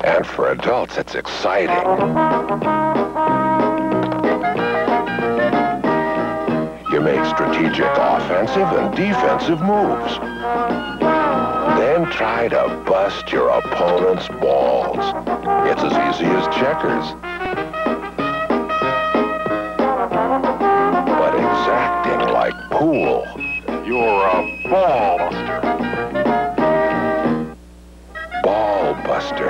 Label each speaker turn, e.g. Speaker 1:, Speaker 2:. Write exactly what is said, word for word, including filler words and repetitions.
Speaker 1: And for adults, it's exciting. You make strategic offensive and defensive moves. Then try to bust your opponent's balls. It's as easy as checkers. But exacting like pool. You're a ball buster. Ball buster.